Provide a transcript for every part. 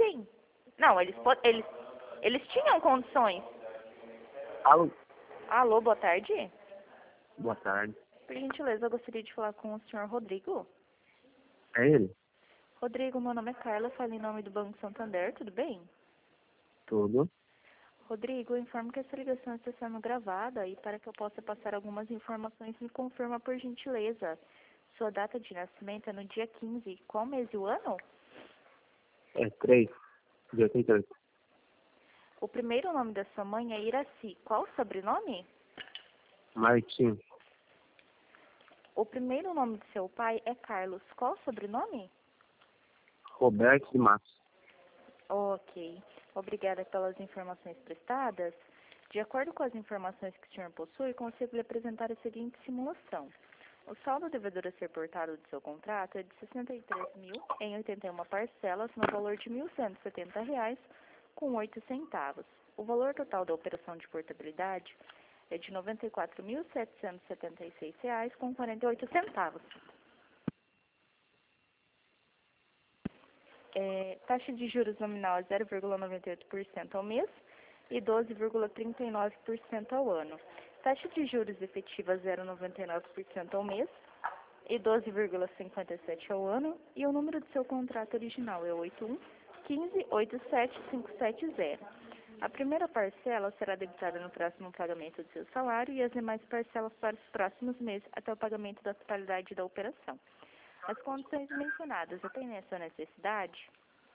sim. Não, eles tinham condições. Alô? Alô, boa tarde. Boa tarde. Por gentileza, eu gostaria de falar com o senhor Rodrigo. É ele? Rodrigo, meu nome é Carla, falo em nome do Banco Santander, tudo bem? Tudo. Rodrigo, eu informo que essa ligação está sendo gravada e para que eu possa passar algumas informações, me confirma por gentileza. Sua data de nascimento é no dia 15. Qual mês e o ano? É 3 de 88. O primeiro nome da sua mãe é Iraci. Qual o sobrenome? Martim. O primeiro nome do seu pai é Carlos. Qual o sobrenome? Roberto de Matos. Ok. Obrigada pelas informações prestadas. De acordo com as informações que o senhor possui, consigo lhe apresentar a seguinte simulação. O saldo devedor a ser portado do seu contrato é de R$ 63.000 em 81 parcelas no valor de R$ 1.170,08. O valor total da operação de portabilidade é de R$ 94.776,48. Taxa de juros nominal é 0,98% ao mês e 12,39% ao ano. Taxa de juros efetiva 0,99% ao mês e 12,57% ao ano. E o número do seu contrato original é 81-15-87570. A primeira parcela será debitada no próximo pagamento do seu salário e as demais parcelas para os próximos meses até o pagamento da totalidade da operação. As condições mencionadas atendem a sua necessidade?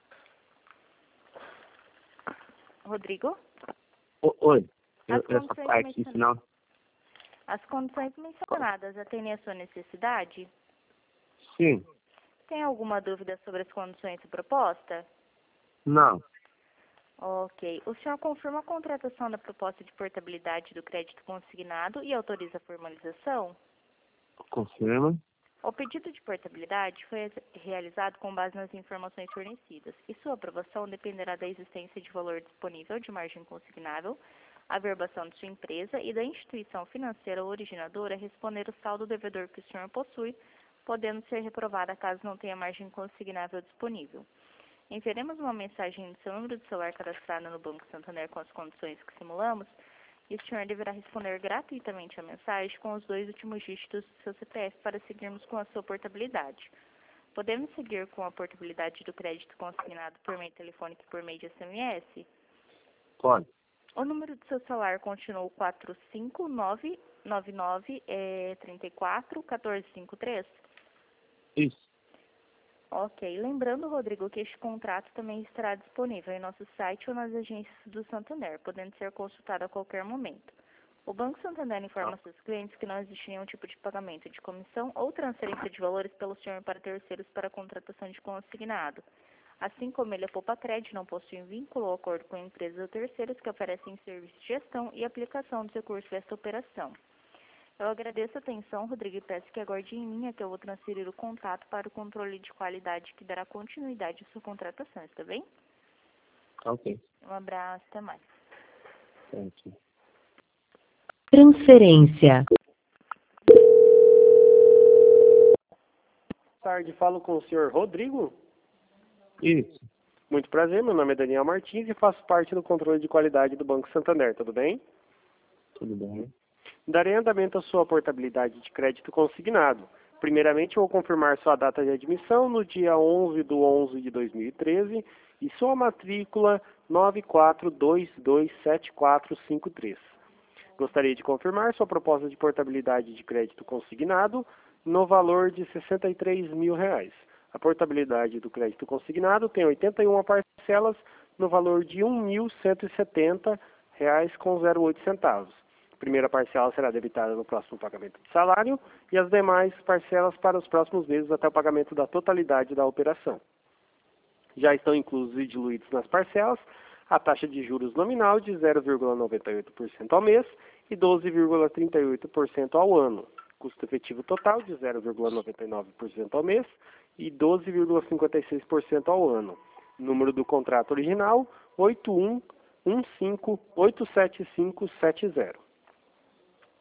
Rodrigo? Oi. As Essa condições parte final? As condições mencionadas atendem a sua necessidade? Sim. Tem alguma dúvida sobre as condições da proposta? Não. Ok. O senhor confirma a contratação da proposta de portabilidade do crédito consignado e autoriza a formalização? Confirma. O pedido de portabilidade foi realizado com base nas informações fornecidas e sua aprovação dependerá da existência de valor disponível de margem consignável, a averbação de sua empresa e da instituição financeira originadora responder o saldo devedor que o senhor possui, podendo ser reprovada caso não tenha margem consignável disponível. Enviaremos uma mensagem no seu número de celular cadastrado no Banco Santander com as condições que simulamos e o senhor deverá responder gratuitamente a mensagem com os 2 últimos dígitos do seu CPF para seguirmos com a sua portabilidade. Podemos seguir com a portabilidade do crédito consignado por meio telefônico e por meio de SMS? Pode. O número do seu celular continua o 45999341453? Isso. Ok. Lembrando, Rodrigo, que este contrato também estará disponível em nosso site ou nas agências do Santander, podendo ser consultado a qualquer momento. O Banco Santander informa seus clientes que não existe nenhum tipo de pagamento de comissão ou transferência de valores pelo senhor para terceiros para a contratação de consignado. Assim como ele, a Poupa-Cred não possui vínculo ou acordo com empresas ou terceiros que oferecem serviço de gestão e aplicação dos recursos desta operação. Eu agradeço a atenção, Rodrigo, e peço que aguarde em linha que eu vou transferir o contato para o controle de qualidade que dará continuidade à sua contratação, está bem? Ok. Um abraço, até mais. Certo. Transferência. Boa tarde, falo com o senhor Rodrigo. Isso. Muito prazer, meu nome é Daniel Martins e faço parte do controle de qualidade do Banco Santander, tudo bem? Tudo bem. Darei andamento à sua portabilidade de crédito consignado. Primeiramente, eu vou confirmar sua data de admissão no dia 11/11/2013 e sua matrícula 94227453. Gostaria de confirmar sua proposta de portabilidade de crédito consignado no valor de R$ 63.000. A portabilidade do crédito consignado tem 81 parcelas no valor de R$ 1.170,08. A primeira parcela será debitada no próximo pagamento de salário e as demais parcelas para os próximos meses até o pagamento da totalidade da operação. Já estão inclusos e diluídos nas parcelas a taxa de juros nominal de 0,98% ao mês e 12,38% ao ano. Custo efetivo total de 0,99% ao mês e 12,56% ao ano. Número do contrato original 8115-87570.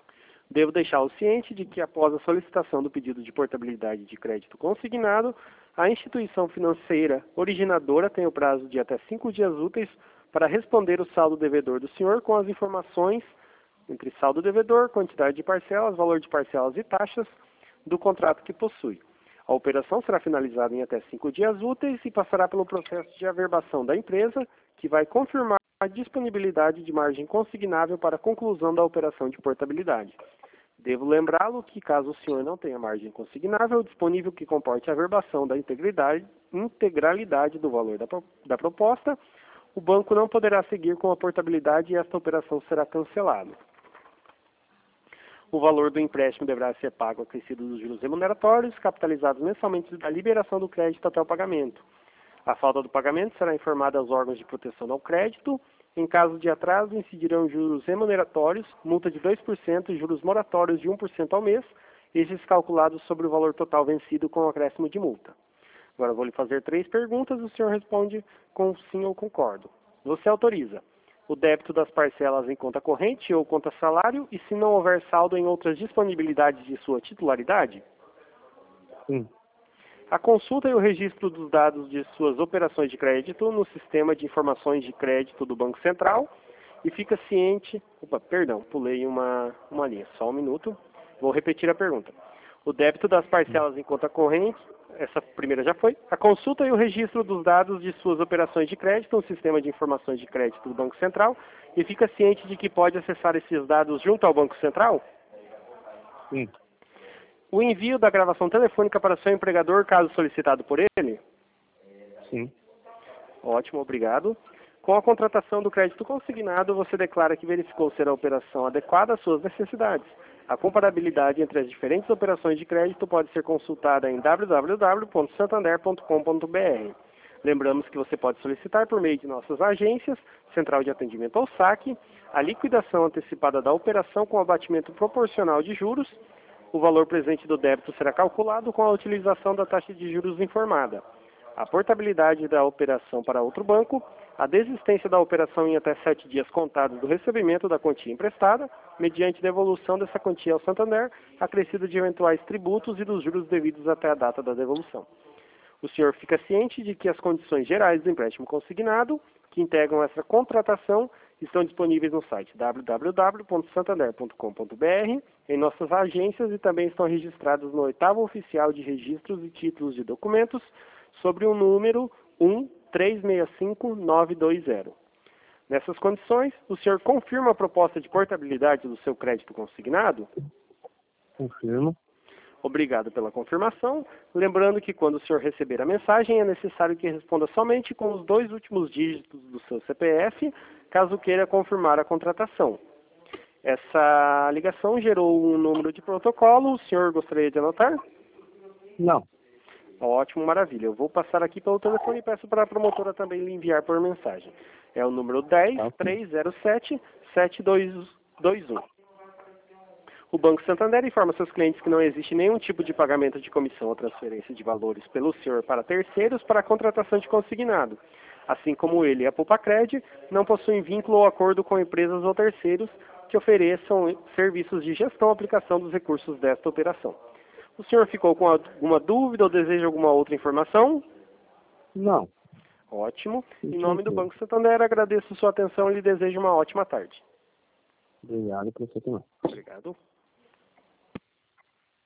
Devo deixá-lo ciente de que após a solicitação do pedido de portabilidade de crédito consignado, A instituição financeira originadora tem o prazo de até 5 dias úteis para responder o saldo devedor do senhor com as informações entre saldo devedor, quantidade de parcelas, valor de parcelas e taxas do contrato que possui. A operação será finalizada em até 5 dias úteis e passará pelo processo de averbação da empresa, que vai confirmar a disponibilidade de margem consignável para a conclusão da operação de portabilidade. Devo lembrá-lo que, caso o senhor não tenha margem consignável disponível que comporte a averbação da integralidade do valor da proposta, o banco não poderá seguir com a portabilidade e esta operação será cancelada. O valor do empréstimo deverá ser pago acrescido dos juros remuneratórios, capitalizados mensalmente da liberação do crédito até o pagamento. A falta do pagamento será informada aos órgãos de proteção ao crédito. Em caso de atraso, incidirão juros remuneratórios, multa de 2% e juros moratórios de 1% ao mês, estes calculados sobre o valor total vencido com o acréscimo de multa. Agora vou lhe fazer 3 perguntas, o senhor responde com sim ou concordo. Você autoriza o débito das parcelas em conta corrente ou conta salário e se não houver saldo em outras disponibilidades de sua titularidade? Sim. A consulta e o registro dos dados de suas operações de crédito no sistema de informações de crédito do Banco Central e fica ciente... pulei uma linha, só um minuto. Vou repetir a pergunta. O débito das parcelas em conta corrente, essa primeira já foi. A consulta e o registro dos dados de suas operações de crédito no sistema de informações de crédito do Banco Central e fica ciente de que pode acessar esses dados junto ao Banco Central? Sim. O envio da gravação telefônica para seu empregador, caso solicitado por ele? Sim. Ótimo, obrigado. Com a contratação do crédito consignado, você declara que verificou ser a operação adequada às suas necessidades. A comparabilidade entre as diferentes operações de crédito pode ser consultada em www.santander.com.br. Lembramos que você pode solicitar por meio de nossas agências, Central de Atendimento ao Saque, a liquidação antecipada da operação com abatimento proporcional de juros. O valor presente do débito será calculado com a utilização da taxa de juros informada. A portabilidade da operação para outro banco, a desistência da operação em até 7 dias contados do recebimento da quantia emprestada, mediante devolução dessa quantia ao Santander, acrescido de eventuais tributos e dos juros devidos até a data da devolução. O senhor fica ciente de que as condições gerais do empréstimo consignado, que integram essa contratação, estão disponíveis no site www.santander.com.br, em nossas agências e também estão registradas no 8º Oficial de Registros e Títulos de Documentos, sobre o número 1365920. Nessas condições, o senhor confirma a proposta de portabilidade do seu crédito consignado? Confirmo. Obrigado pela confirmação. Lembrando que quando o senhor receber a mensagem, é necessário que responda somente com os 2 últimos dígitos do seu CPF, caso queira confirmar a contratação. Essa ligação gerou um número de protocolo. O senhor gostaria de anotar? Não. Ótimo, maravilha. Eu vou passar aqui pelo telefone e peço para a promotora também lhe enviar por mensagem. É o número 10-307-7221. O Banco Santander informa seus clientes que não existe nenhum tipo de pagamento de comissão ou transferência de valores pelo senhor para terceiros para a contratação de consignado. Assim como ele e a Poupa-Cred não possuem vínculo ou acordo com empresas ou terceiros que ofereçam serviços de gestão ou aplicação dos recursos desta operação. O senhor ficou com alguma dúvida ou deseja alguma outra informação? Não. Ótimo. Em nome do Banco Santander, agradeço sua atenção e lhe desejo uma ótima tarde. Obrigado por você também. Obrigado.